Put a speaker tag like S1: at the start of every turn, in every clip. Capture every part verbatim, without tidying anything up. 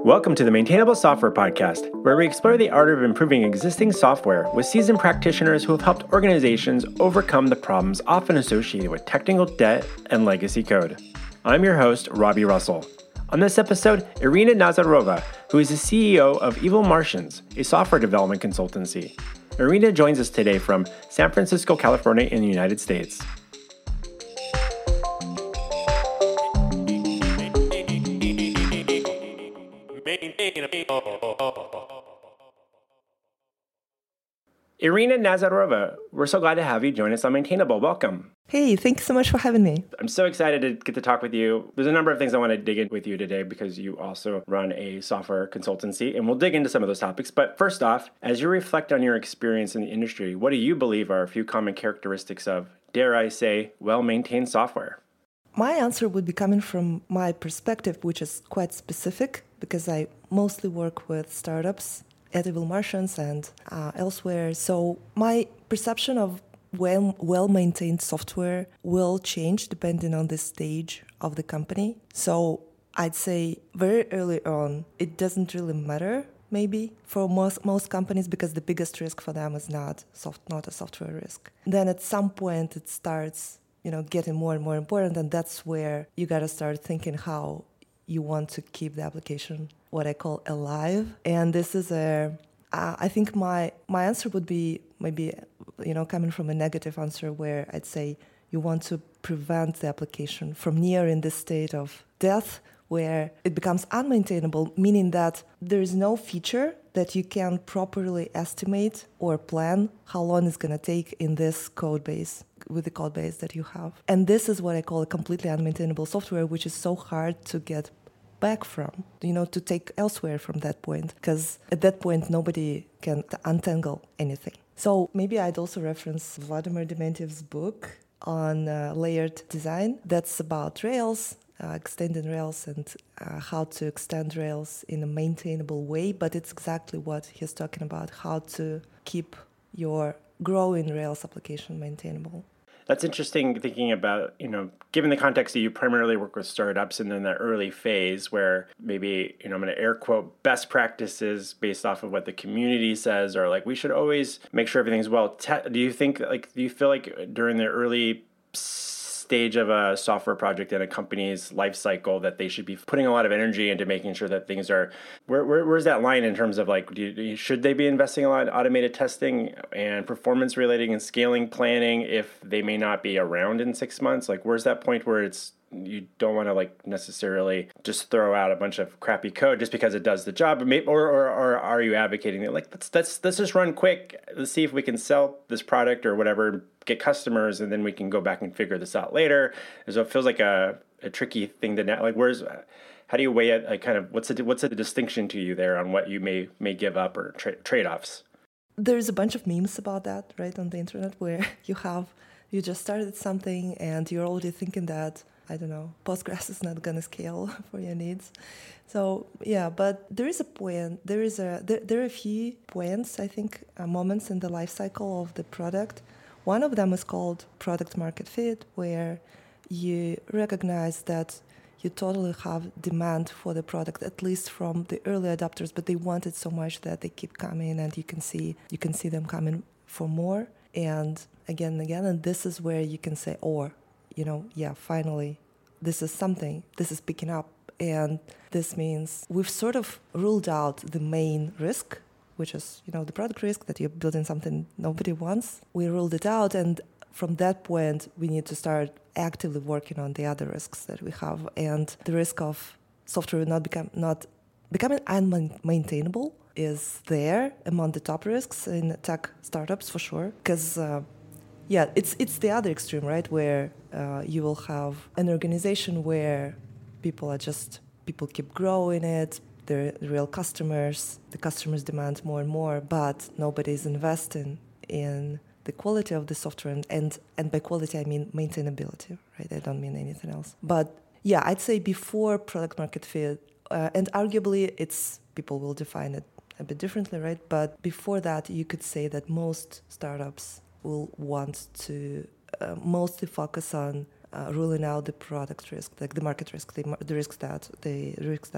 S1: Welcome to the Maintainable Software Podcast, where we explore the art of improving existing software with seasoned practitioners who have helped organizations overcome the problems often associated with technical debt and legacy code. I'm your host, Robbie Russell. On this episode, Irina Nazarova, who is the C E O of Evil Martians, a software development consultancy. Irina joins us today from San Francisco, California in the United States. Irina Nazarova, we're so glad to have you join us on Maintainable. Welcome.
S2: Hey, thanks so much for having me.
S1: I'm so excited to get to talk with you. There's a number of things I want to dig in with you today because you also run a software consultancy, and we'll dig into some of those topics. But first off, as you reflect on your experience in the industry, what do you believe are a few common characteristics of, dare I say, well-maintained software?
S2: My answer would be coming from my perspective, which is quite specific because I mostly work with startups at Evil Martians and uh, elsewhere. So my perception of well, well-maintained software will change depending on the stage of the company. So I'd say very early on, it doesn't really matter, maybe, for most most companies because the biggest risk for them is not soft, not a software risk. Then at some point, it starts, you know, getting more and more important, and that's where you got to start thinking how you want to keep the application, what I call alive. And this is a, uh, I think my my answer would be maybe, you know, coming from a negative answer where I'd say you want to prevent the application from nearing this state of death where it becomes unmaintainable, meaning that there is no feature that you can properly estimate or plan how long it's going to take in this code base, with the code base that you have. And this is what I call a completely unmaintainable software, which is so hard to get back from, you know, to take elsewhere from that point, because at that point, nobody can untangle anything. So maybe I'd also reference Vladimir Dementiev's book on uh, layered design. That's about Rails, uh, extending Rails and uh, how to extend Rails in a maintainable way, but it's exactly what he's talking about, how to keep your growing Rails application maintainable.
S1: That's interesting thinking about, you know, given the context that you primarily work with startups and in that early phase where maybe, you know, I'm going to air quote best practices based off of what the community says, or like we should always make sure everything's well. Te- do you think like, do you feel like during the early stage of a software project in a company's life cycle that they should be putting a lot of energy into making sure that things are, where, where where's that line in terms of like, do you, should they be investing a lot in automated testing and performance relating and scaling planning if they may not be around in six months? Like, where's that point where it's, you don't want to like necessarily just throw out a bunch of crappy code just because it does the job, or or, or are you advocating that like let's let's let's just run quick, let's see if we can sell this product or whatever, get customers, and then we can go back and figure this out later? So it feels like a, a tricky thing to like. Where's how do you weigh it? Like, kind of what's the what's the distinction to you there on what you may may give up or tra- trade-offs?
S2: There's a bunch of memes about that, right, on the internet where you have you just started something and you're already thinking that, I don't know, Postgres is not going to scale for your needs. So, yeah, but there is a point, there is a, there, there are a few points, I think, uh, moments in the life cycle of the product. One of them is called product market fit, where you recognize that you totally have demand for the product, at least from the early adopters, but they want it so much that they keep coming and you can see, you can see them coming for more and again and again. And this is where you can say, or, you know, yeah, finally, this is something, this is picking up. And this means we've sort of ruled out the main risk, which is, you know, the product risk that you're building something nobody wants. We ruled it out. And from that point, we need to start actively working on the other risks that we have. And the risk of software not become not becoming unmaintainable is there among the top risks in tech startups for sure. Because uh, Yeah, it's it's the other extreme, right? Where uh, you will have an organization where people are just, people keep growing it, they're real customers, the customers demand more and more, but nobody's investing in the quality of the software. And, and, and by quality, I mean maintainability, right? I don't mean anything else. But yeah, I'd say before product market fit, uh, and arguably it's, people will define it a bit differently, right? But before that, you could say that most startups will want to uh, mostly focus on uh, ruling out the product risk, like the market risk, the, the risks that the risks that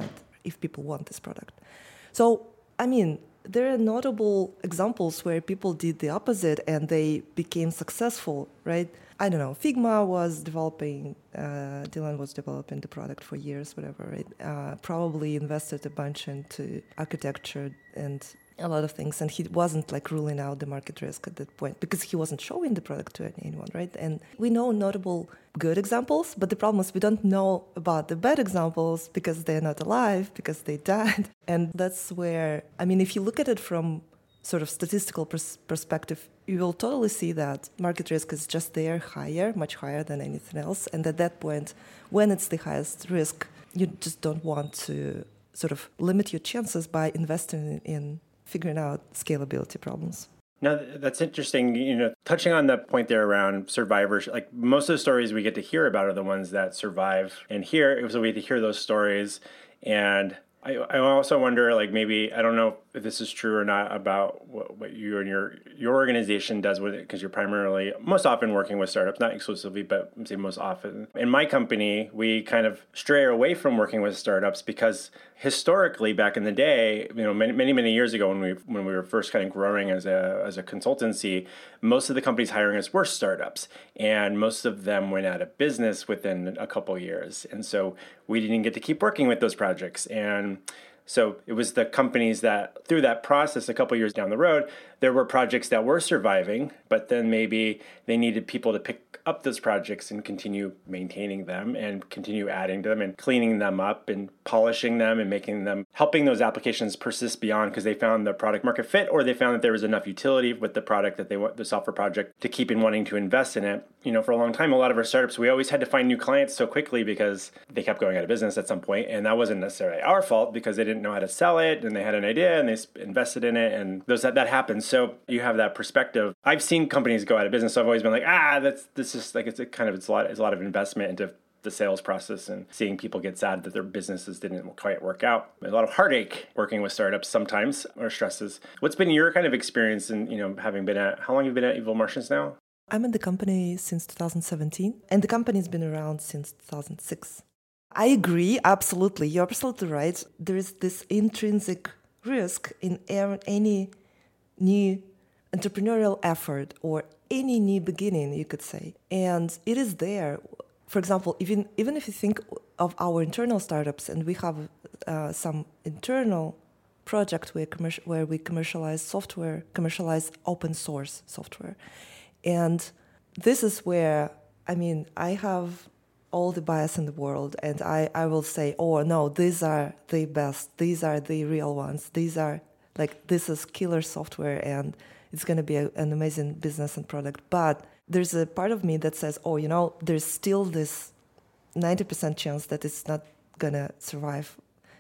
S2: if people want this product. So, I mean, there are notable examples where people did the opposite and they became successful, right? I don't know, Figma was developing, uh, Dylan was developing the product for years, whatever, right? Uh, probably invested a bunch into architecture and a lot of things, and he wasn't like ruling out the market risk at that point because he wasn't showing the product to anyone, right? And we know notable good examples, but the problem is we don't know about the bad examples because they're not alive, because they died. And that's where, I mean, if you look at it from sort of statistical pers- perspective, you will totally see that market risk is just there higher, much higher than anything else. And at that point, when it's the highest risk, you just don't want to sort of limit your chances by investing in figuring out scalability problems.
S1: Now, that's interesting, you know, touching on the point there around survivors, like most of the stories we get to hear about are the ones that survive. And here, so we get to hear those stories. And I, I also wonder, like, maybe, I don't know if this is true or not about what, what you and your your organization does with it, because you're primarily, most often working with startups, not exclusively, but I'm saying most often. In my company, we kind of stray away from working with startups because historically, back in the day, you know, many, many, many years ago when we when we were first kind of growing as a as a consultancy, most of the companies hiring us were startups, and most of them went out of business within a couple years. And so we didn't get to keep working with those projects. And so it was the companies that, through that process, a couple years down the road, there were projects that were surviving, but then maybe they needed people to pick up those projects and continue maintaining them and continue adding to them and cleaning them up and polishing them and making them, helping those applications persist beyond because they found the product market fit, or they found that there was enough utility with the product that they want, the software project, to keep in wanting to invest in it. You know, for a long time, a lot of our startups, we always had to find new clients so quickly because they kept going out of business at some point, and that wasn't necessarily our fault because they didn't know how to sell it and they had an idea and they invested in it, and those that, that happens. So you have that perspective. I've seen companies go out of business, so I've always been like, ah, that's this is like it's a kind of it's a lot it's a lot of investment into the sales process, and seeing people get sad that their businesses didn't quite work out. A lot of heartache working with startups sometimes, or stresses. What's been your kind of experience in, you know, having been at, how long have you been at Evil Martians now?
S2: I'm at the company since two thousand seventeen, and the company's been around since two thousand six. I agree, absolutely. You're absolutely right. There is this intrinsic risk in any new entrepreneurial effort or any new beginning, you could say. And it is there. For example, even even if you think of our internal startups, and we have uh, some internal project where, commercial, where we commercialize software, commercialize open source software. And this is where, I mean, I have all the bias in the world, and I, I will say, oh, no, these are the best. These are the real ones. These are, like, this is killer software, and it's going to be a, an amazing business and product. But there's a part of me that says, oh, you know, there's still this ninety percent chance that it's not going to survive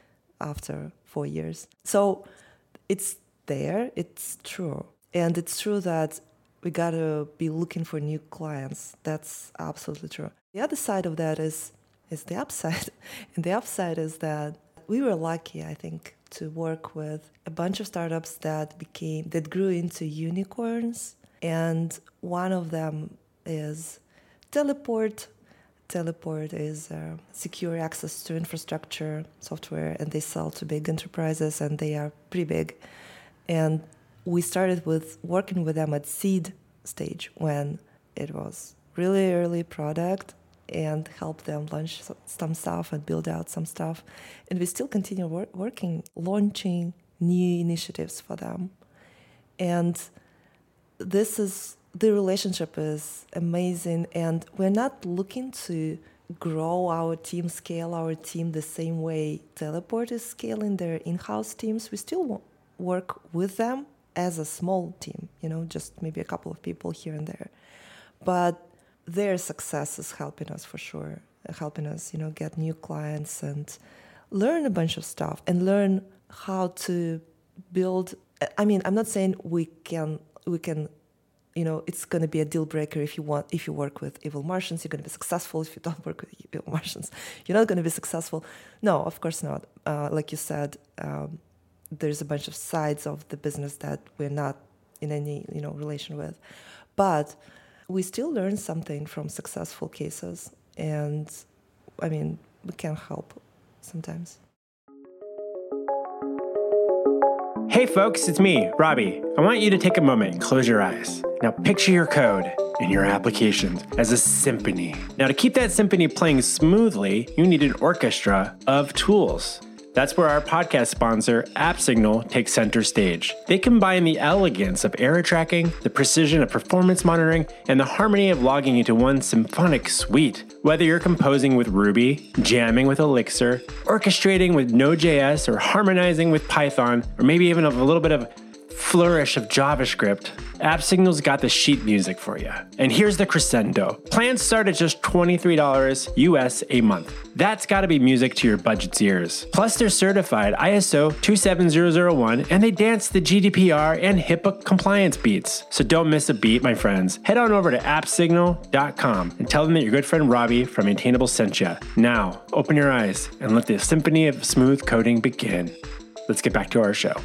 S2: after four years. So it's there, it's true. And it's true that we got to be looking for new clients. That's absolutely true. The other side of that is is the upside. And the upside is that we were lucky, I think, to work with a bunch of startups that became, that grew into unicorns. And one of them is Teleport. Teleport is uh, secure access to infrastructure software, and they sell to big enterprises, and they are pretty big. And we started with working with them at seed stage when it was really early product, and help them launch some stuff and build out some stuff. And we still continue wor- working, launching new initiatives for them. And this is, the relationship is amazing, and we're not looking to grow our team, scale our team the same way Teleport is scaling their in-house teams. We still w- work with them as a small team, you know, just maybe a couple of people here and there. But their success is helping us for sure, helping us, you know, get new clients and learn a bunch of stuff and learn how to build. I mean, I'm not saying we can, we can, you know, it's going to be a deal breaker if you want, if you work with Evil Martians, you're going to be successful. If you don't work with Evil Martians, you're not going to be successful. No, of course not. Uh, like you said, um, there's a bunch of sides of the business that we're not in any, you know, relation with. But we still learn something from successful cases. And I mean, we can help sometimes.
S1: Hey folks, it's me, Robbie. I want you to take a moment and close your eyes. Now picture your code and your applications as a symphony. Now to keep that symphony playing smoothly, you need an orchestra of tools. That's where our podcast sponsor, AppSignal, takes center stage. They combine the elegance of error tracking, the precision of performance monitoring, and the harmony of logging into one symphonic suite. Whether you're composing with Ruby, jamming with Elixir, orchestrating with Node.js, or harmonizing with Python, or maybe even a little bit of flourish of JavaScript, AppSignal's got the sheet music for you. And here's the crescendo. Plans start at just twenty-three dollars U S a month. That's gotta be music to your budget's ears. Plus they're certified I S O two seven zero zero one and they dance the G D P R and HIPAA compliance beats. So don't miss a beat, my friends. Head on over to app signal dot com and tell them that your good friend Robbie from Maintainable sent you. Now, open your eyes and let the symphony of smooth coding begin. Let's get back to our show.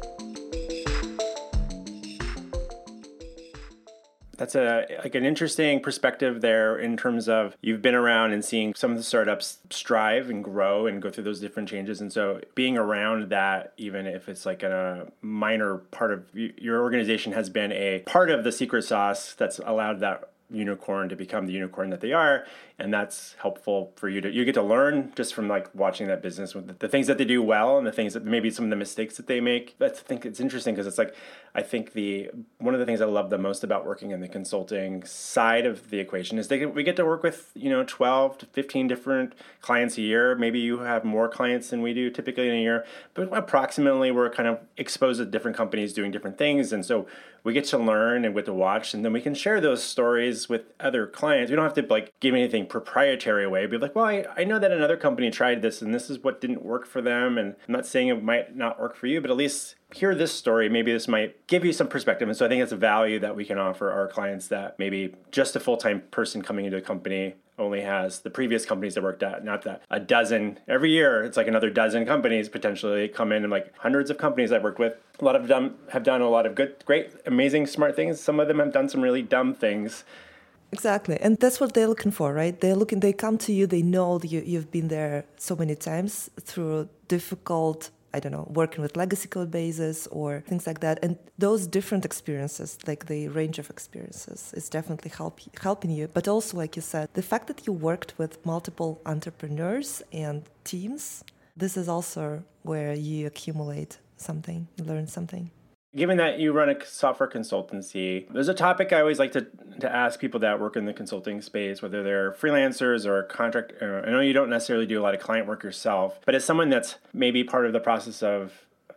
S1: That's a like an interesting perspective there in terms of you've been around and seeing some of the startups strive and grow and go through those different changes. And so being around that, even if it's like a minor part of your organization has been a part of the secret sauce that's allowed that unicorn to become the unicorn that they are. And that's helpful for you to, you get to learn just from like watching that business with the, the things that they do well and the things that maybe some of the mistakes that they make. That's, I think it's interesting because it's like, I think the, one of the things I love the most about working in the consulting side of the equation is they we get to work with, you know, twelve to fifteen different clients a year. Maybe you have more clients than we do typically in a year, but approximately we're kind of exposed to different companies doing different things. And so we get to learn and we get to watch, and then we can share those stories with other clients. We don't have to like give anything proprietary away. Be like, well, I, I know that another company tried this and this is what didn't work for them. And I'm not saying it might not work for you, but at least hear this story. Maybe this might give you some perspective. And so I think it's a value that we can offer our clients that maybe just a full-time person coming into a company only has the previous companies they worked at, not that a dozen every year. It's like another dozen companies potentially come in, and like hundreds of companies I've worked with. A lot of them have done a lot of good, great, amazing, smart things. Some of them have done some really dumb things.
S2: Exactly. And that's what they're looking for, right? They're looking, they come to you, they know that you, you've been there so many times through difficult, I don't know, working with legacy code bases or things like that. And those different experiences, like the range of experiences, is definitely help, helping you. But also, like you said, the fact that you worked with multiple entrepreneurs and teams, this is also where you accumulate something, you learn something.
S1: Given that you run a software consultancy, there's a topic I always like to, to ask people that work in the consulting space, whether they're freelancers or contract. Uh, I know you don't necessarily do a lot of client work yourself, but as someone that's maybe part of the process of,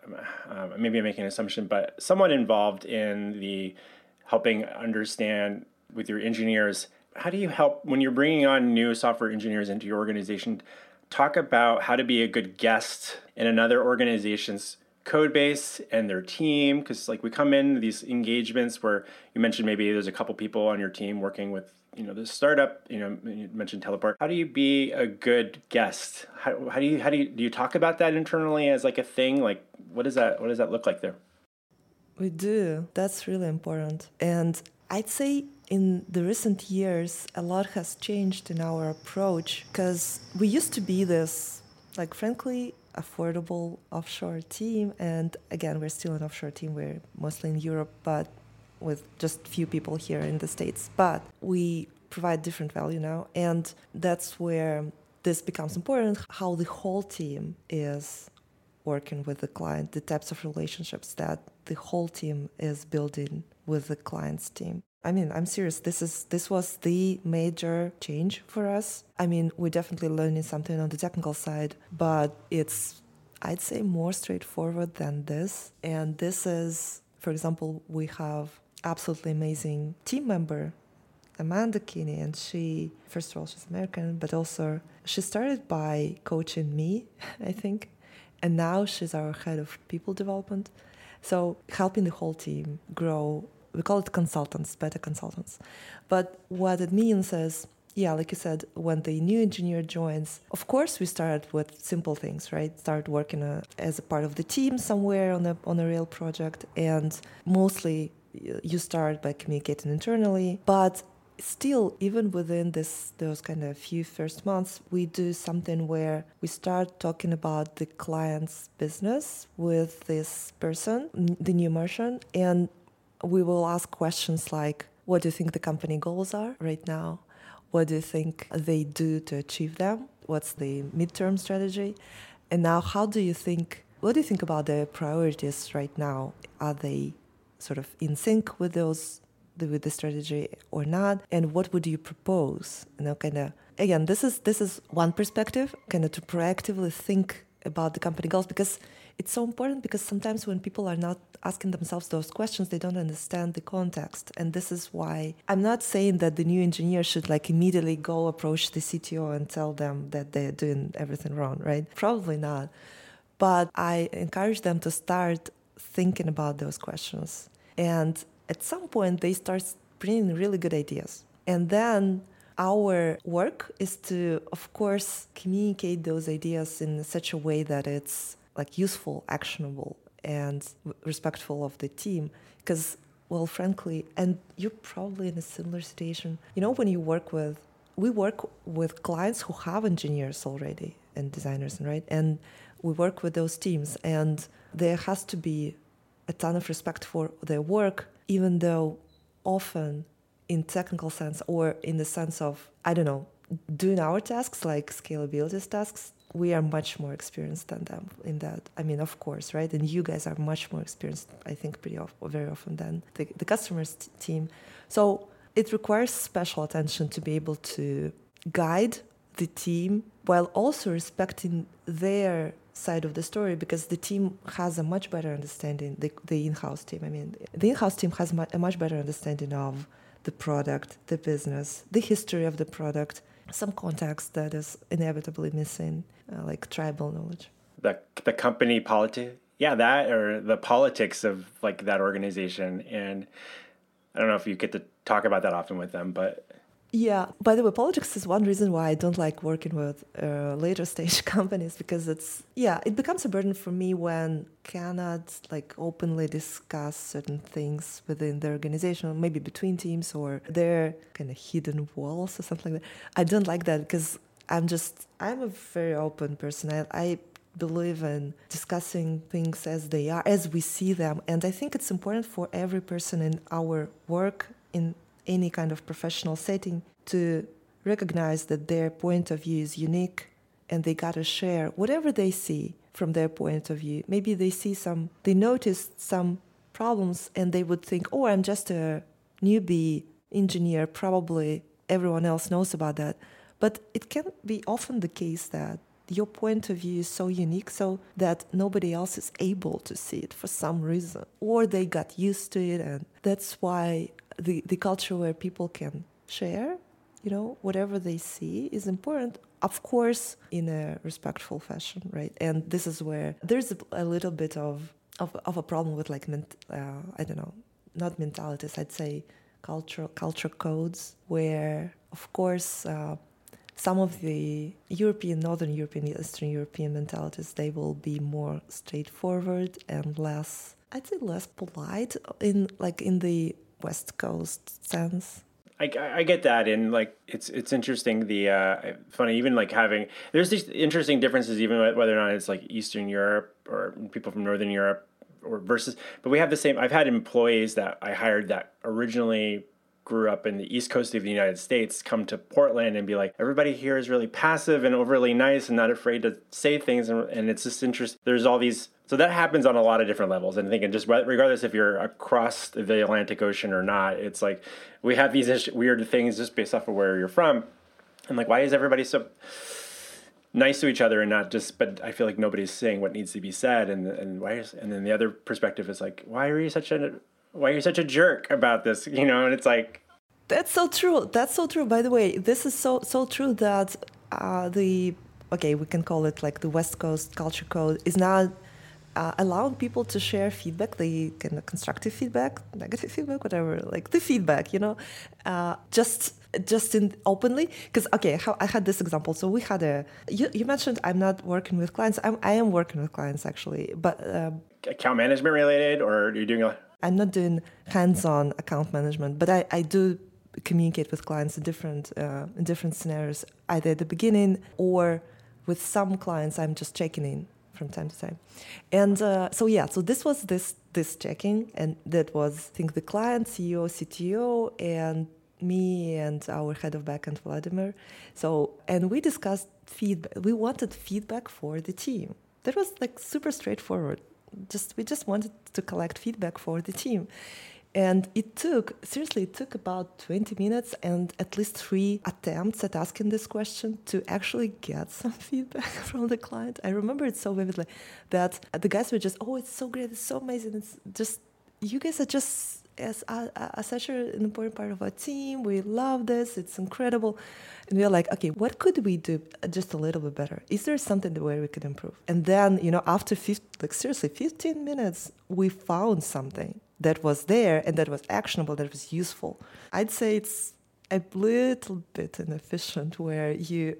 S1: uh, maybe I'm making an assumption, but somewhat involved in the helping understand with your engineers, how do you help when you're bringing on new software engineers into your organization? Talk about how to be a good guest in another organization's code base and their team, because like we come in these engagements where you mentioned maybe there's a couple people on your team working with, you know, this startup, you know, you mentioned Teleport. How do you be a good guest? How, how do you how do you do you talk about that internally as like a thing? Like what does that what does that look like there?
S2: We do. That's really important. And I'd say in the recent years a lot has changed in our approach, because we used to be this, like, frankly, affordable offshore team. And again, we're still an offshore team. We're mostly in Europe, but with just few people here in the States. But we provide different value now. And that's where this becomes important, how the whole team is working with the client, the types of relationships that the whole team is building with the client's team. I mean, I'm serious. This is this was the major change for us. I mean, we're definitely learning something on the technical side, but it's, I'd say, more straightforward than this. And this is, for example, we have absolutely amazing team member, Amanda Kinney, and she, first of all, she's American, but also she started by coaching me, I think, and now she's our head of people development. So helping the whole team grow. We call it consultants, beta consultants. But what it means is, yeah, like you said, when the new engineer joins, of course we start with simple things, right? Start working a, as a part of the team somewhere on a on a real project. And mostly you start by communicating internally. But still, even within this those kind of few first months, we do something where we start talking about the client's business with this person, the new merchant, and we will ask questions like, what do you think the company goals are right now? What do you think they do to achieve them? What's the midterm strategy? And now, how do you think, what do you think about their priorities right now? Are they sort of in sync with those, with the strategy or not? And what would you propose? You know, kind of, again, this is this is one perspective, kind of to proactively think about the company goals, because it's so important, because sometimes when people are not asking themselves those questions, they don't understand the context. And this is why I'm not saying that the new engineer should like immediately go approach the C T O and tell them that they're doing everything wrong, right? Probably not. But I encourage them to start thinking about those questions. And at some point, they start bringing really good ideas. And then our work is to, of course, communicate those ideas in such a way that it's like useful, actionable, and respectful of the team. Because, well, frankly, and you're probably in a similar situation. You know, when you work with, we work with clients who have engineers already and designers, right? And we work with those teams, and there has to be a ton of respect for their work, even though often in technical sense or in the sense of, I don't know, doing our tasks like scalability tasks, we are much more experienced than them in that. I mean, of course, right? And you guys are much more experienced, I think, pretty often, very often than the, the customers t- team. So it requires special attention to be able to guide the team while also respecting their side of the story, because the team has a much better understanding, the, the in-house team, I mean, the in-house team has a much better understanding of the product, the business, the history of the product, some context that is inevitably missing, uh, like tribal knowledge.
S1: The the company politics, yeah, that or the politics of like that organization. And I don't know if you get to talk about that often with them, but...
S2: Yeah. By the way, politics is one reason why I don't like working with uh, later stage companies, because it's, yeah, it becomes a burden for me when cannot like openly discuss certain things within the organization, maybe between teams, or their kind of hidden walls or something like that. I don't like that, because I'm just, I'm a very open person. I, I believe in discussing things as they are, as we see them. And I think it's important for every person in our work, in any kind of professional setting, to recognize that their point of view is unique, and they got to share whatever they see from their point of view. Maybe they see some, they noticed some problems, and they would think, oh, I'm just a newbie engineer, probably everyone else knows about that. But it can be often the case that your point of view is so unique, so that nobody else is able to see it for some reason, or they got used to it. And that's why the, the culture where people can share, you know, whatever they see is important, of course, in a respectful fashion, right? And this is where there's a, a little bit of, of of a problem with like, ment, uh, I don't know, not mentalities, I'd say culture, culture codes, where, of course, uh, some of the European, Northern European, Eastern European mentalities, they will be more straightforward and less, I'd say less polite in like in the West Coast sense.
S1: I, I get that, and like it's it's interesting. The uh, funny, even like having there's these interesting differences, even whether or not it's like Eastern Europe or people from Northern Europe, or versus. But we have the same. I've had employees that I hired that originally grew up in the East Coast of the United States come to Portland and be like, everybody here is really passive and overly nice and not afraid to say things, and, and it's just interesting. There's all these. So that happens on a lot of different levels. And thinking just regardless if you're across the Atlantic Ocean or not, it's like we have these weird things just based off of where you're from. And like, why is everybody so nice to each other and not just, but I feel like nobody's saying what needs to be said. And and why is, and then the other perspective is like, why are you such a, why are you such a jerk about this? You know, and it's like.
S2: That's so true. That's so true. By the way, this is so, so true that uh, the, okay, we can call it like the West Coast culture code is not Uh, allowing people to share feedback, the kind of constructive feedback, negative feedback, whatever, like the feedback, you know, uh, just just in openly. Because okay, how, I had this example. So we had a. You, you mentioned I'm not working with clients. I'm, I am working with clients actually, but um,
S1: account management related, or are you doing? A...
S2: I'm not doing hands-on account management, but I, I do communicate with clients in different uh, in different scenarios, either at the beginning or with some clients I'm just checking in from time to time. And uh, so yeah, so this was this this checking, and that was I think the client, C E O, C T O, and me and our head of backend, Vladimir. So and we discussed feedback. We wanted feedback for the team. That was like super straightforward. Just we just wanted to collect feedback for the team. And it took, seriously, it took about twenty minutes and at least three attempts at asking this question to actually get some feedback from the client. I remember it so vividly that the guys were just, oh, it's so great, it's so amazing. It's just, you guys are just as, uh, as such an important part of our team. We love this, it's incredible. And we are like, okay, what could we do just a little bit better? Is there something where we could improve? And then, you know, after, fifty, like seriously, fifteen minutes, we found something that was there and that was actionable, that was useful. I'd say it's a little bit inefficient where you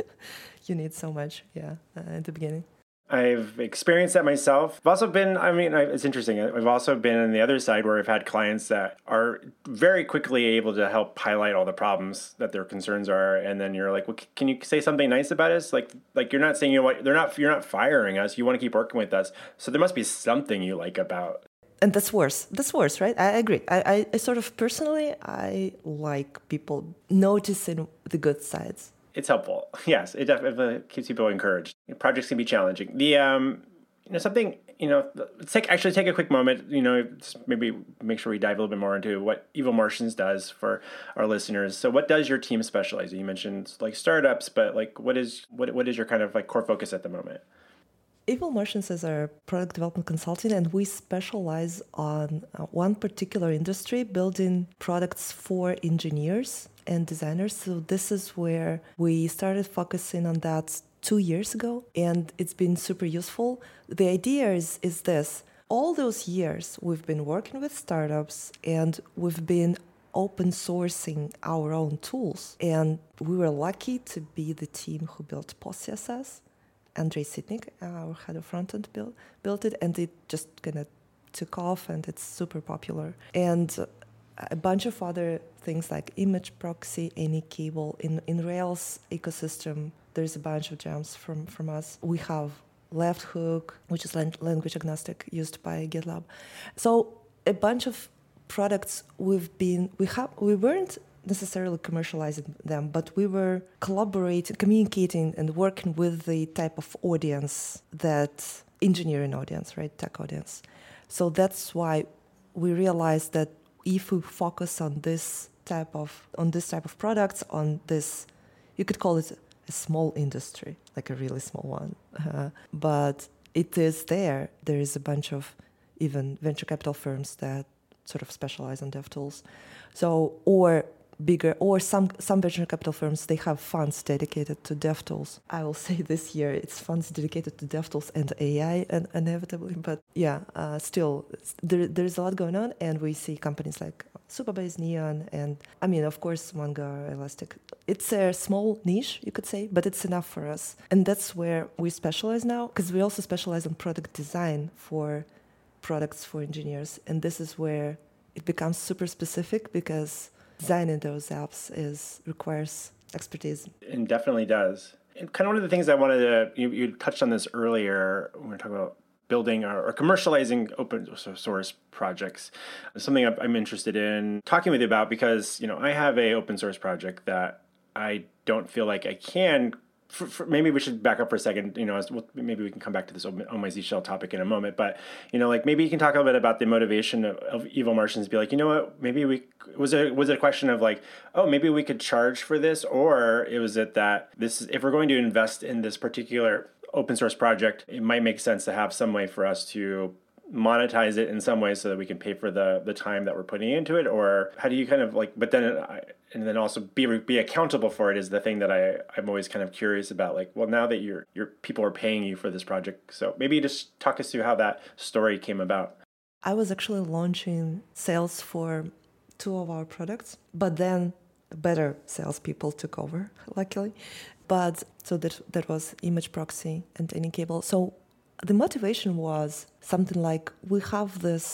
S2: you need so much, yeah, uh, at the beginning.
S1: I've experienced that myself. I've also been, I mean, I, it's interesting. I've also been on the other side where I've had clients that are very quickly able to help highlight all the problems that their concerns are. And then you're like, well, can you say something nice about us? Like, like you're not saying, you know what, they're not, you're not firing us. You want to keep working with us. So there must be something you like about.
S2: And that's worse. That's worse, right? I agree. I, I, I sort of personally, I like people noticing the good sides.
S1: It's helpful. Yes, it definitely keeps people encouraged. Projects can be challenging. The um, you know, something, you know, let's take actually take a quick moment. You know, maybe make sure we dive a little bit more into what Evil Martians does for our listeners. So, what does your team specialize in? You mentioned like startups, but like, what is what what is your kind of like core focus at the moment?
S2: Evil Martians is our product development consulting, and we specialize on uh, one particular industry, building products for engineers and designers. So this is where we started focusing on that two years ago, and it's been super useful. The idea is, is this. All those years, we've been working with startups, and we've been open sourcing our own tools. And we were lucky to be the team who built Post C S S. Andrei Sitnik, our head of frontend, built, built it, and it just kind of took off, and it's super popular. And a bunch of other things like image proxy, Anycable. In, in Rails ecosystem, there's a bunch of gems from, from us. We have Left Hook, which is language agnostic, used by GitLab. So a bunch of products we've been, we have, we weren't necessarily commercializing them, but we were collaborating, communicating, and working with the type of audience that engineering audience, right, tech audience. So that's why we realized that if we focus on this type of on this type of products, on this, you could call it a small industry, like a really small one, uh, but it is there. There is a bunch of even venture capital firms that sort of specialize on dev tools. So or bigger, or some some venture capital firms, they have funds dedicated to DevTools. I will say this year it's funds dedicated to DevTools and A I, and inevitably, but yeah, uh, still there there's a lot going on, and we see companies like Supabase, Neon, and I mean, of course, Mongo, Elastic. It's a small niche, you could say, but it's enough for us, and that's where we specialize now, because we also specialize in product design for products for engineers, and this is where it becomes super specific, because designing those apps is requires expertise.
S1: It definitely does. And kind of one of the things I wanted to, you, you touched on this earlier when we were talking about building or, or commercializing open source projects. It's something I'm interested in talking with you about, because, you know, I have a open source project that I don't feel like I can. For, for, maybe we should back up for a second. You know, as we'll, maybe we can come back to this Oh My Z Shell topic in a moment. But you know, like maybe you can talk a little bit about the motivation of, of Evil Martians. Be like, you know what? Maybe we was it was it a question of like, oh, maybe we could charge for this, or it was it that this is, if we're going to invest in this particular open source project, it might make sense to have some way for us to monetize it in some way so that we can pay for the the time that we're putting into it. Or how do you kind of like, but then I, and then also be be accountable for it is the thing that I I'm always kind of curious about. Like, well, now that your your people are paying you for this project, so maybe just talk us through how that story came about.
S2: I was actually launching sales for two of our products, but then better salespeople took over, luckily. But so that that was Image Proxy and Anycable. So the motivation was something like, we have this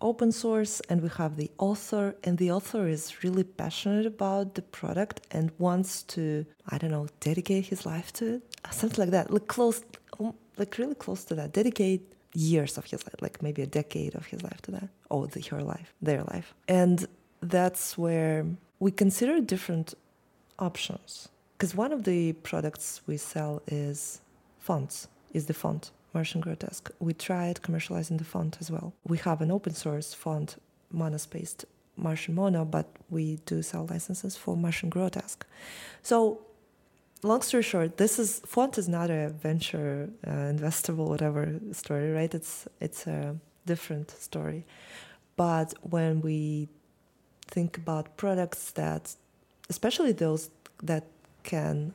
S2: open source and we have the author, and the author is really passionate about the product and wants to, I don't know, dedicate his life to it, something like that, like close, like really close to that, dedicate years of his life, like maybe a decade of his life to that, or the, her life, their life. And that's where we consider different options. Because one of the products we sell is fonts, is the font, Martian Grotesque. We tried commercializing the font as well. We have an open source font, monospaced Martian Mono, but we do sell licenses for Martian Grotesque. So, long story short, this is font is not a venture uh, investable whatever story, right? It's it's a different story. But when we think about products that, especially those that can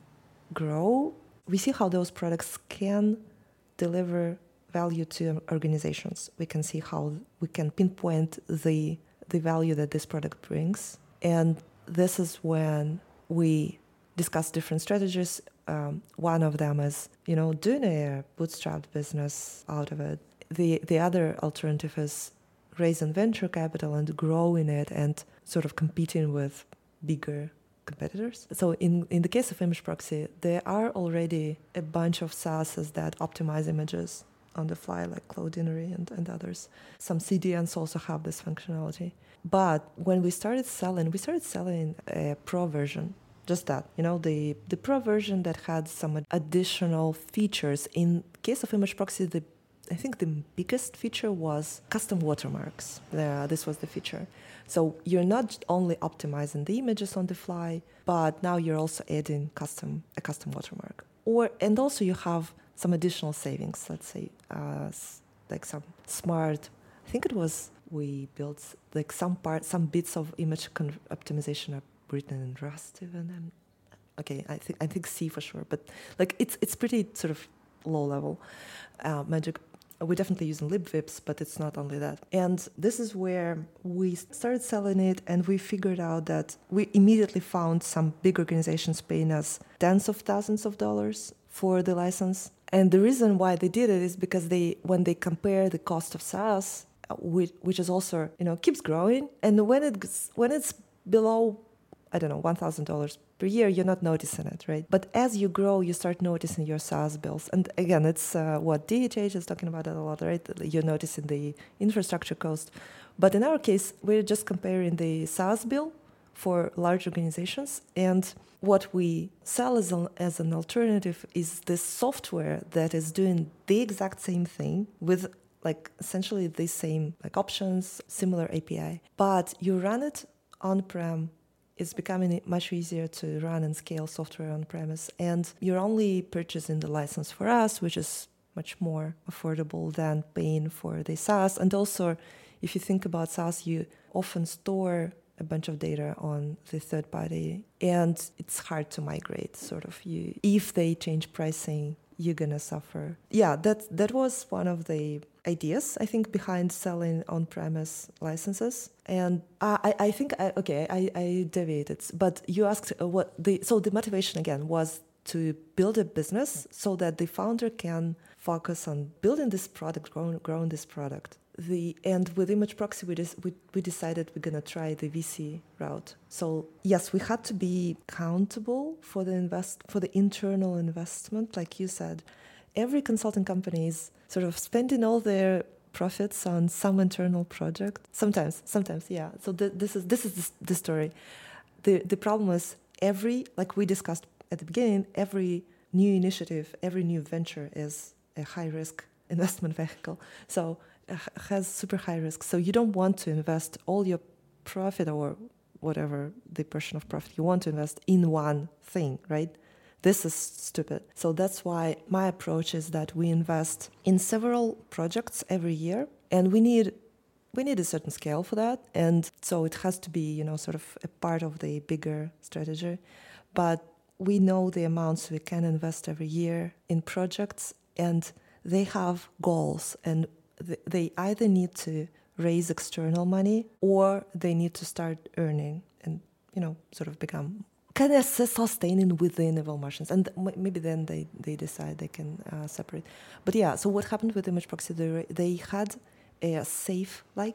S2: grow, we see how those products can deliver value to organizations. We can see how we can pinpoint the the value that this product brings. And this is when we discuss different strategies. Um, one of them is, you know, doing a bootstrapped business out of it. The the other alternative is raising venture capital and growing it and sort of competing with bigger competitors. So in, in the case of Image Proxy, there are already a bunch of SaaSes that optimize images on the fly, like Cloudinary and, and others. Some C D Ns also have this functionality. But when we started selling, we started selling a pro version, just that, you know, the, the pro version that had some additional features. In case of Image Proxy, the I think the biggest feature was custom watermarks. Uh, this was the feature. So you're not only optimizing the images on the fly, but now you're also adding custom a custom watermark. Or and also you have some additional savings. Let's say uh, like some smart. I think it was we built like some part, some bits of image con- optimization are written in Rust even. And okay, I think I think C for sure, but like it's it's pretty sort of low level uh, magic. We're definitely using libvips, but it's not only that. And this is where we started selling it, and we figured out that we immediately found some big organizations paying us tens of thousands of dollars for the license. And the reason why they did it is because they, when they compare the cost of SaaS, which, which is also, you know, keeps growing, and when it's when it's below, I don't know, one thousand dollars per year, you're not noticing it, right? But as you grow, you start noticing your SaaS bills. And again, it's uh, what D H H is talking about it a lot, right? You're noticing the infrastructure cost. But in our case, we're just comparing the SaaS bill for large organizations. And what we sell as an, as an alternative is this software that is doing the exact same thing with like essentially the same like options, similar A P I. But you run it on-prem. It's becoming much easier to run and scale software on-premise. And you're only purchasing the license for us, which is much more affordable than paying for the SaaS. And also, if you think about SaaS, you often store a bunch of data on the third party, and it's hard to migrate, sort of. You, if they change pricing, you're going to suffer. Yeah, that that was one of the ideas, I think, behind selling on-premise licenses. And I, I think, I, okay, I, I deviated. But you asked uh, what the, so the motivation again was to build a business so that the founder can focus on building this product, growing, growing this product. The and with Image Proxy, we, just, we, we decided we're going to try the V C route. So yes, we had to be accountable for the invest for the internal investment, like you said. Every consulting company is sort of spending all their profits on some internal project. Sometimes, sometimes, yeah. So th- this is this is the, the story. The the problem is every, like we discussed at the beginning, every new initiative, every new venture is a high risk investment vehicle. So it has super high risk. So you don't want to invest all your profit or whatever the portion of profit you want to invest in one thing, right? This is stupid. So that's why my approach is that we invest in several projects every year, and we need we need a certain scale for that. And so it has to be, you know, sort of a part of the bigger strategy. But we know the amounts we can invest every year in projects, and they have goals, and th- they either need to raise external money or they need to start earning and, you know, sort of become kind of sustaining within Evil Martians. And maybe then they, they decide they can uh, separate. But yeah, so what happened with Image Proxy, they, they had a safe-like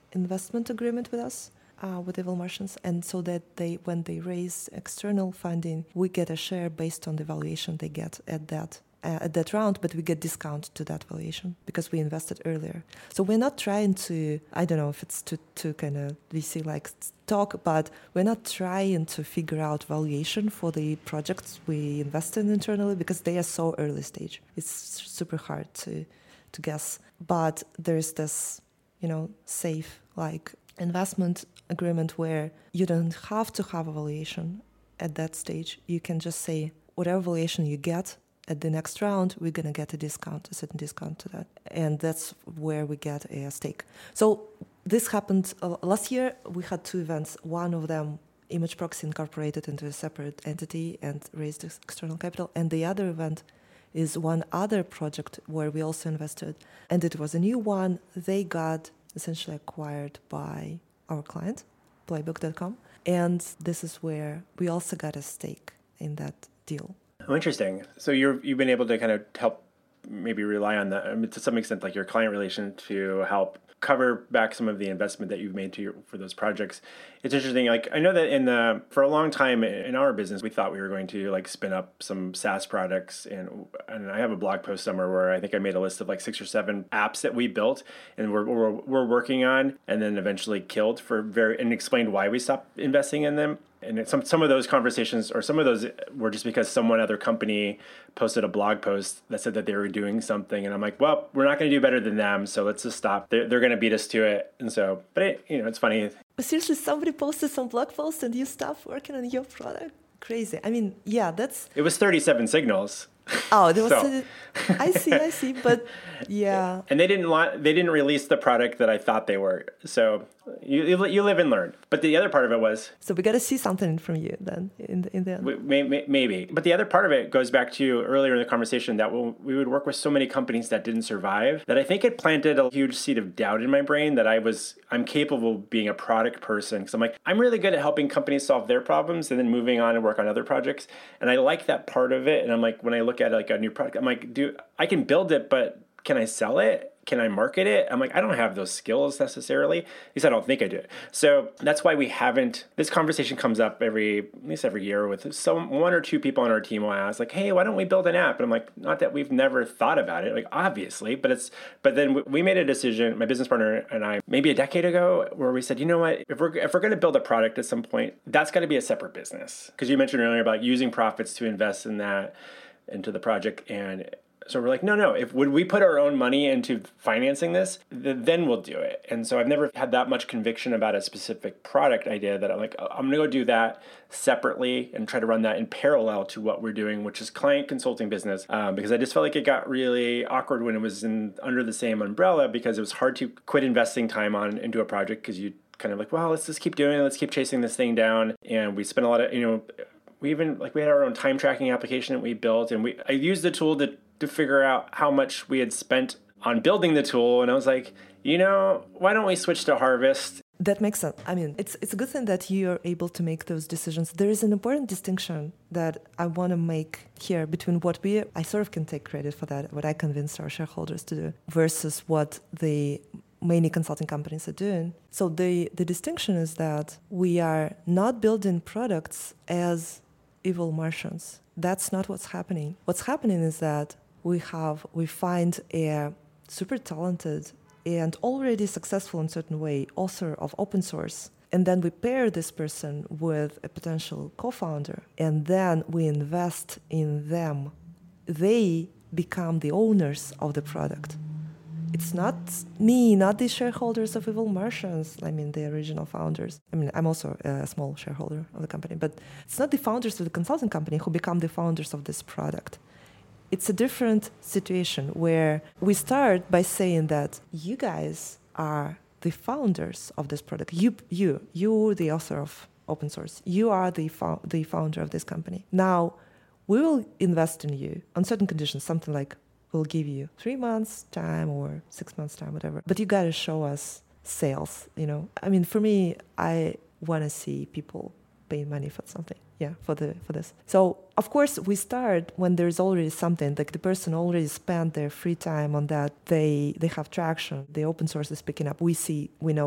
S2: investment agreement with us, uh, with Evil Martians, and so that they, when they raise external funding, we get a share based on the valuation they get at that uh, at that round, but we get discount to that valuation because we invested earlier. So we're not trying to, I don't know if it's to, to kind of V C like talk, but we're not trying to figure out valuation for the projects we invest in internally because they are so early stage. It's super hard to to guess. But there's this, you know, safe like investment agreement where you don't have to have a valuation at that stage. You can just say whatever valuation you get at the next round, we're going to get a discount, a certain discount to that. And that's where we get a stake. So this happened uh, last year. We had two events. One of them, Image Proxy incorporated into a separate entity and raised external capital. And the other event is one other project where we also invested. And it was a new one. They got essentially acquired by our client, playbook dot com. And this is where we also got a stake in that deal.
S1: Oh, interesting. So you're, you've been able to kind of help maybe rely on that, I mean, to some extent, like your client relation to help cover back some of the investment that you've made to your, for those projects. It's interesting. Like I know that in the, for a long time in our business, we thought we were going to like spin up some SaaS products. And, and I have a blog post somewhere where I think I made a list of like six or seven apps that we built and we're, we're, we're working on and then eventually killed for very, and explained why we stopped investing in them. And some some of those conversations, or some of those were just because someone other company posted a blog post that said that they were doing something, and I'm like, well, we're not going to do better than them, so let's just stop. They're they're going to beat us to it, and so, but it, you know, it's funny.
S2: But seriously, somebody posted some blog post and you stopped working on your product? Crazy. I mean, yeah, that's.
S1: It was thirty-seven signals.
S2: Oh, there was.
S1: So.
S2: A, I see, I see, but yeah.
S1: And they didn't want, they didn't release the product that I thought they were. So you you live and learn. But the other part of it was.
S2: So we got to see something from you then in the, in the end.
S1: We, may, maybe. But the other part of it goes back to earlier in the conversation that we'll, we would work with so many companies that didn't survive that I think it planted a huge seed of doubt in my brain that I was, I'm capable of being a product person. Because I'm like, I'm really good at helping companies solve their problems and then moving on and work on other projects. And I like that part of it. And I'm like, when I look at like a new product, I'm like, dude, I can build it, but can I sell it? Can I market it? I'm like, I don't have those skills necessarily. At least I don't think I do. So that's why we haven't, this conversation comes up every, at least every year with some, one or two people on our team will ask like, hey, why don't we build an app? And I'm like, not that we've never thought about it, like obviously, but it's, but then we made a decision, my business partner and I, maybe a decade ago where we said, you know what, if we're, if we're going to build a product at some point, that's got to be a separate business. Because you mentioned earlier about using profits to invest in that, into the project. And so we're like, no, no, if would we put our own money into financing this, th- then we'll do it. And so I've never had that much conviction about a specific product idea that I'm like, I'm going to go do that separately and try to run that in parallel to what we're doing, which is client consulting business. Um, because I just felt like it got really awkward when it was in under the same umbrella because it was hard to quit investing time on into a project because you kind of like, well, let's just keep doing it. Let's keep chasing this thing down. And we spent a lot of, you know, we even like we had our own time tracking application that we built and we I used the tool to to figure out how much we had spent on building the tool. And I was like, you know, why don't we switch to Harvest?
S2: That makes sense. I mean, it's it's a good thing that you are able to make those decisions. There is an important distinction that I want to make here between what we, I sort of can take credit for that, what I convinced our shareholders to do, versus what the many consulting companies are doing. So the, the distinction is that we are not building products as Evil Martians. That's not what's happening. What's happening is that we have, we find a super talented and already successful in certain way author of open source. And then we pair this person with a potential co-founder. And then we invest in them. They become the owners of the product. It's not me, not the shareholders of Evil Martians. I mean, the original founders. I mean, I'm also a small shareholder of the company, but it's not the founders of the consulting company who become the founders of this product. It's a different situation where we start by saying that you guys are the founders of this product. You, you, you, the author of open source. You are the fo- the founder of this company. Now, we will invest in you on certain conditions, something like we'll give you three months time or six months time, whatever. But you got to show us sales, you know. I mean, for me, I want to see people pay money for something. Yeah, for the for this. So, of course, we start when there's already something, like the person already spent their free time on that. They they have traction. The open source is picking up. We see, we know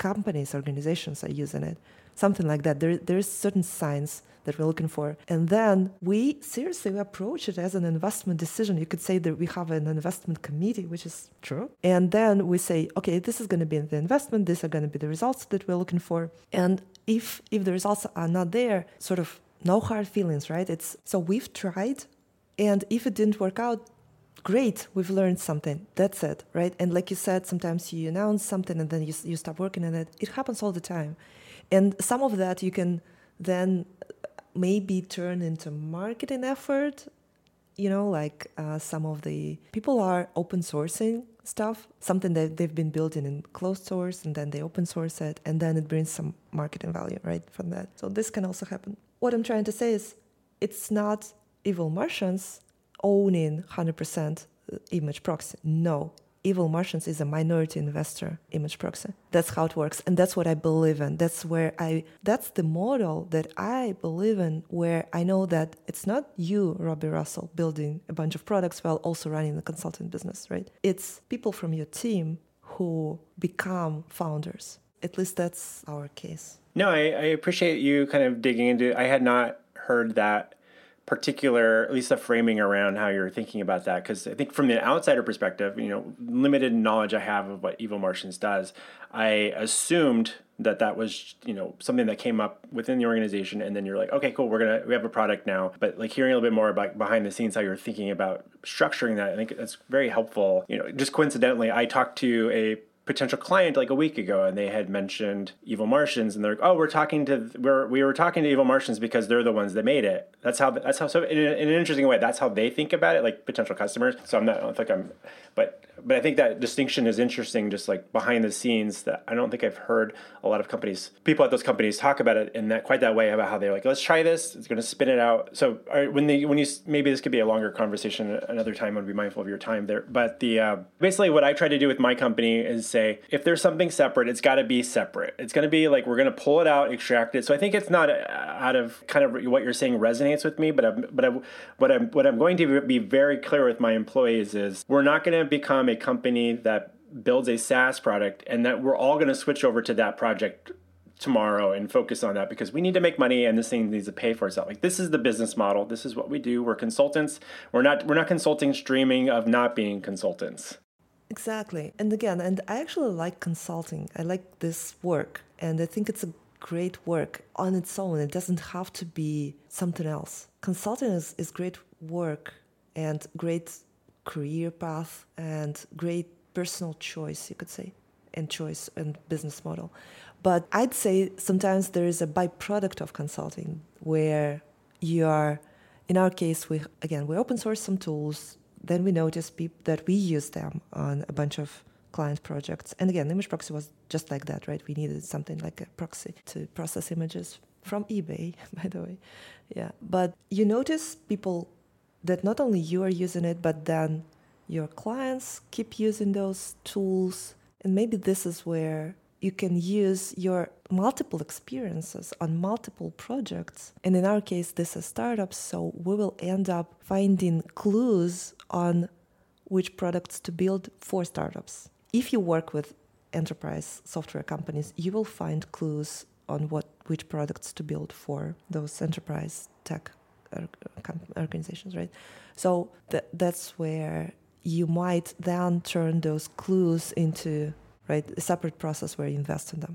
S2: companies, organizations are using it. Something like that. There, there's certain signs that we're looking for. And then we seriously approach it as an investment decision. You could say that we have an investment committee, which is true. And then we say, okay, this is going to be the investment. These are going to be the results that we're looking for. And if if the results are not there, sort of no hard feelings, right? It's so we've tried. And if it didn't work out, great, we've learned something. That's it, right? And like you said, sometimes you announce something and then you, you stop working on it. It happens all the time. And some of that you can then maybe turn into marketing effort. You know, like uh, some of the people are open sourcing stuff, something that they've been building in closed source, and then they open source it, and then it brings some marketing value, right, from that. So this can also happen. What I'm trying to say is it's not Evil Martians owning one hundred percent image proxy. No. Evil Martians is a minority investor image proxy. That's how it works. And that's what I believe in. That's where I, that's the model that I believe in, where I know that it's not you, Robbie Russell, building a bunch of products while also running the consulting business, right? It's people from your team who become founders. At least that's our case.
S1: No, I, I appreciate you kind of digging into, I had not heard that particular, at least the framing around how you're thinking about that. Because I think from the outsider perspective, you know, limited knowledge I have of what Evil Martians does, I assumed that that was, you know, something that came up within the organization. And then you're like, okay, cool, we're going to, we have a product now. But like hearing a little bit more about behind the scenes, how you're thinking about structuring that, I think that's very helpful. You know, just coincidentally, I talked to a potential client like a week ago, and they had mentioned Evil Martians, and they're like, "Oh, we're talking to we're we were talking to Evil Martians because they're the ones that made it." That's how that's how so in, a, in an interesting way, that's how they think about it, like potential customers. So I'm not I don't think I'm, but but I think that distinction is interesting, just like behind the scenes. That I don't think I've heard a lot of companies, people at those companies, talk about it in that quite that way, about how they're like, "Let's try this. It's going to spin it out." So are, when they when you maybe this could be a longer conversation another time. I would be mindful of your time there. But the uh, basically what I try to do with my company is say, if there's something separate, it's got to be separate. It's going to be like, we're going to pull it out, extract it. So I think it's not out of kind of what you're saying resonates with me, but I'm, but I, what I'm what I'm going to be very clear with my employees is we're not going to become a company that builds a SaaS product and that we're all going to switch over to that project tomorrow and focus on that, because we need to make money and this thing needs to pay for itself. Like, this is the business model. This is what we do. We're consultants. We're not we're not consulting streaming of not being consultants.
S2: Exactly. And again, and I actually like consulting. I like this work. And I think it's a great work on its own. It doesn't have to be something else. Consulting is, is great work and great career path and great personal choice, you could say, and choice and business model. But I'd say sometimes there is a byproduct of consulting where you are, in our case, we again, we open source some tools. Then we noticed peop- that we use them on a bunch of client projects. And again, image proxy was just like that, right? We needed something like a proxy to process images from eBay, by the way. Yeah. But you notice people that not only you are using it, but then your clients keep using those tools. And maybe this is where you can use your multiple experiences on multiple projects. And in our case, this is startups, so we will end up finding clues on which products to build for startups. If you work with enterprise software companies, you will find clues on what which products to build for those enterprise tech organizations, right? So th- that's where you might then turn those clues into, right, a separate process where you invest in them.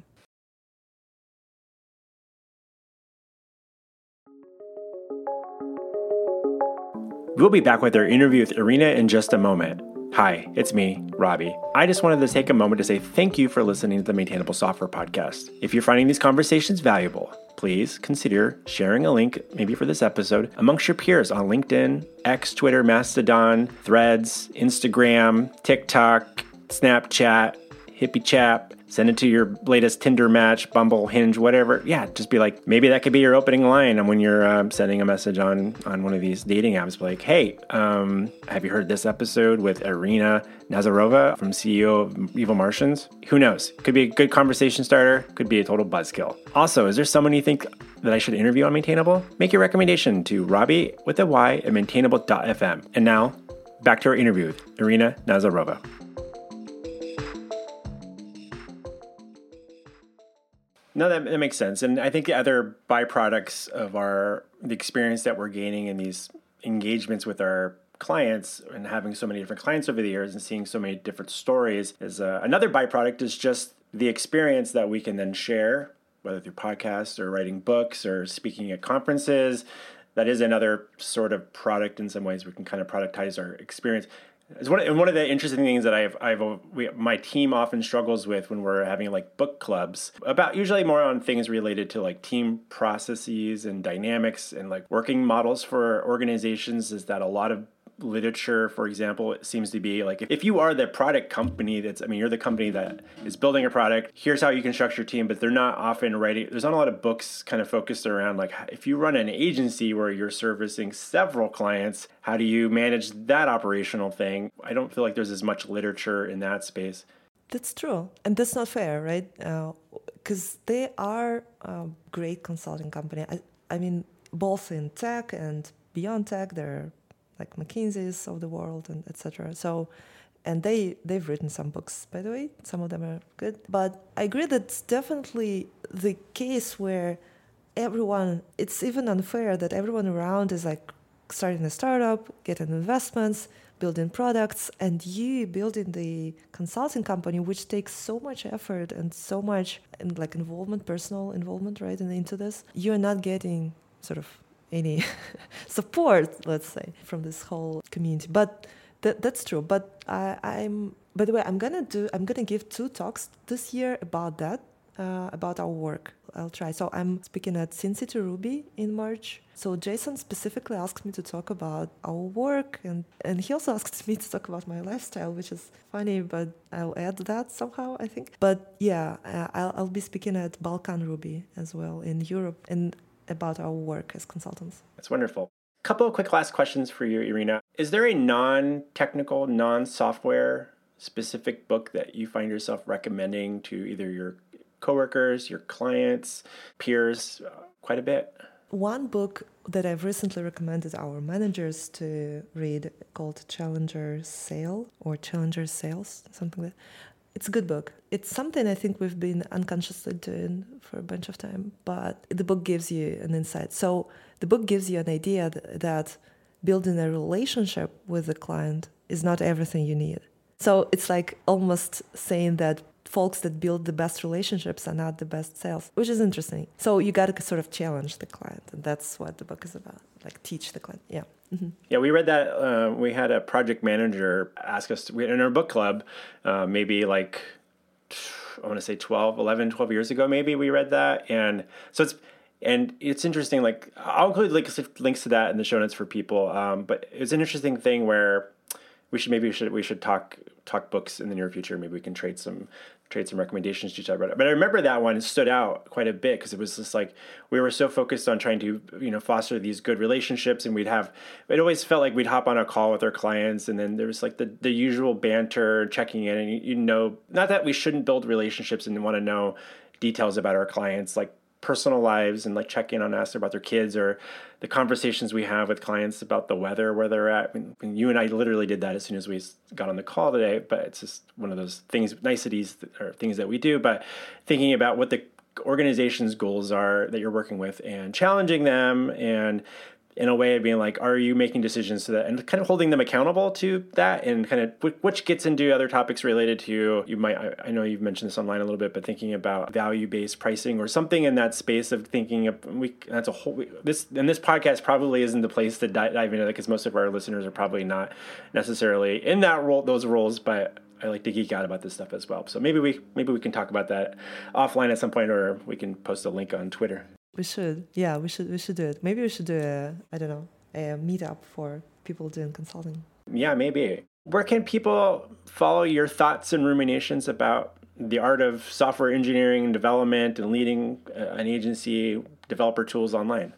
S1: We'll be back with our interview with Irina in just a moment. Hi, it's me, Robbie. I just wanted to take a moment to say thank you for listening to the Maintainable Software Podcast. If you're finding these conversations valuable, please consider sharing a link, maybe for this episode, amongst your peers on LinkedIn, X, Twitter, Mastodon, Threads, Instagram, TikTok, Snapchat, Hippie Chap. Send it to your latest Tinder match, Bumble, Hinge, whatever. Yeah, just be like, maybe that could be your opening line. And when you're um, sending a message on, on one of these dating apps, be like, hey, um, have you heard this episode with Irina Nazarova from C E O of Evil Martians? Who knows? Could be a good conversation starter. Could be a total buzzkill. Also, is there someone you think that I should interview on Maintainable? Make your recommendation to Robbie with a Y at maintainable dot f m. And now, back to our interview with Irina Nazarova. No, that, that makes sense. And I think the other byproducts of our the experience that we're gaining in these engagements with our clients and having so many different clients over the years and seeing so many different stories is uh, another byproduct is just the experience that we can then share, whether through podcasts or writing books or speaking at conferences. That is another sort of product in some ways. We can kind of productize our experience. It's one of, and one of the interesting things that I've, I've we, my team often struggles with when we're having like book clubs about usually more on things related to like team processes and dynamics and like working models for organizations is that a lot of literature, for example, it seems to be like if you are the product company that's, I mean, you're the company that is building a product, here's how you can structure your team, but they're not often writing, there's not a lot of books kind of focused around like if you run an agency where you're servicing several clients, how do you manage that operational thing? I don't feel like there's as much literature in that space.
S2: That's true. And that's not fair, right? Because uh, they are a great consulting company. I, I mean, both in tech and beyond tech, they're like McKinsey's of the world and et cetera. So, and they, they've written some books, by the way. Some of them are good. But I agree that it's definitely the case where everyone, it's even unfair that everyone around is like starting a startup, getting investments, building products, and you building the consulting company, which takes so much effort and so much and like involvement, personal involvement, right, into this. You're not getting sort of any support, let's say, from this whole community. But that that's true. But I, I'm, by the way, I'm gonna do, I'm gonna give two talks this year about that, uh, about our work. I'll try. So I'm speaking at Sin City Ruby in March. So Jason specifically asked me to talk about our work, and, and he also asked me to talk about my lifestyle, which is funny, but I'll add that somehow, I think. But yeah, I'll, I'll be speaking at Balkan Ruby as well in Europe, and about our work as consultants.
S1: That's wonderful. A couple of quick last questions for you, Irina. Is there a non-technical, non-software specific book that you find yourself recommending to either your coworkers, your clients, peers, uh, quite a bit?
S2: One book that I've recently recommended our managers to read called Challenger Sale or Challenger Sales, something like that. It's a good book. It's something I think we've been unconsciously doing for a bunch of time, but the book gives you an insight. So the book gives you an idea that, that building a relationship with the client is not everything you need. So it's like almost saying that folks that build the best relationships are not the best sales, which is interesting. So you got to sort of challenge the client, and that's what the book is about, like teach the client. Yeah. Mm-hmm.
S1: Yeah, we read that. Uh, we had a project manager ask us, to, we, in our book club, uh, maybe like, I want to say twelve, eleven, twelve years ago, maybe we read that. And so it's, and it's interesting, like I'll include links, links to that in the show notes for people. Um, but it's an interesting thing where we should, maybe we should, we should talk, talk books in the near future. Maybe we can trade some, trade some recommendations to each other. But I remember that one stood out quite a bit because it was just like we were so focused on trying to, you know, foster these good relationships, and we'd have, it always felt like we'd hop on a call with our clients, and then there was like the, the usual banter, checking in, and you, you know, not that we shouldn't build relationships and want to know details about our clients, like personal lives, and like check in on us about their kids, or the conversations we have with clients about the weather, where they're at. I mean, you and I literally did that as soon as we got on the call today, but it's just one of those things, niceties or things that we do. But thinking about what the organization's goals are that you're working with and challenging them, and in a way of being like, are you making decisions to that, and kind of holding them accountable to that, and kind of which gets into other topics related to, you might, I know you've mentioned this online a little bit, but thinking about value-based pricing or something in that space of thinking of, we, that's a whole, we, this, and this podcast probably isn't the place to dive, dive into that because most of our listeners are probably not necessarily in that role, those roles, but I like to geek out about this stuff as well. So maybe we, maybe we can talk about that offline at some point, or we can post a link on Twitter.
S2: We should. Yeah, we should we should do it. Maybe we should do a, I don't know, a meetup for people doing consulting.
S1: Yeah, maybe. Where can people follow your thoughts and ruminations about the art of software engineering and development and leading an agency, developer tools online?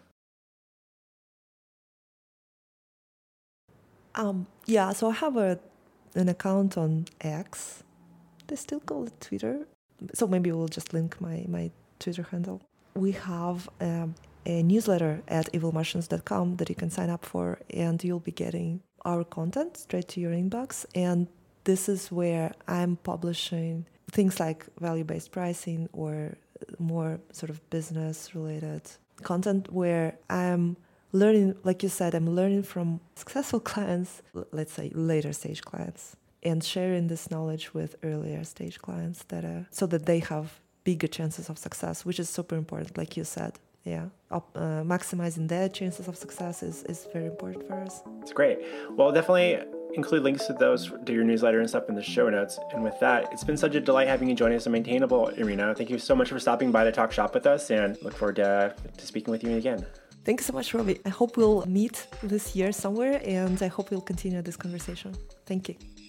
S2: Um, yeah, so I have a an account on X. They still call it Twitter. So maybe we'll just link my, my Twitter handle. We have um, a newsletter at evil martians dot com that you can sign up for, and you'll be getting our content straight to your inbox. And this is where I'm publishing things like value-based pricing or more sort of business related content where I'm learning, like you said, I'm learning from successful clients, let's say later stage clients, and sharing this knowledge with earlier stage clients that uh, so that they have bigger chances of success, which is super important, like you said. Yeah, Op- uh, maximizing their chances of success is, is very important for us.
S1: It's great. Well, definitely include links to those, to your newsletter and stuff in the show notes. And with that, it's been such a delight having you join us on Maintainable, Irina. Thank you so much for stopping by to talk shop with us, and look forward to, to speaking with you again.
S2: Thank you so much, Robbie. I hope we'll meet this year somewhere, and I hope we'll continue this conversation. Thank you.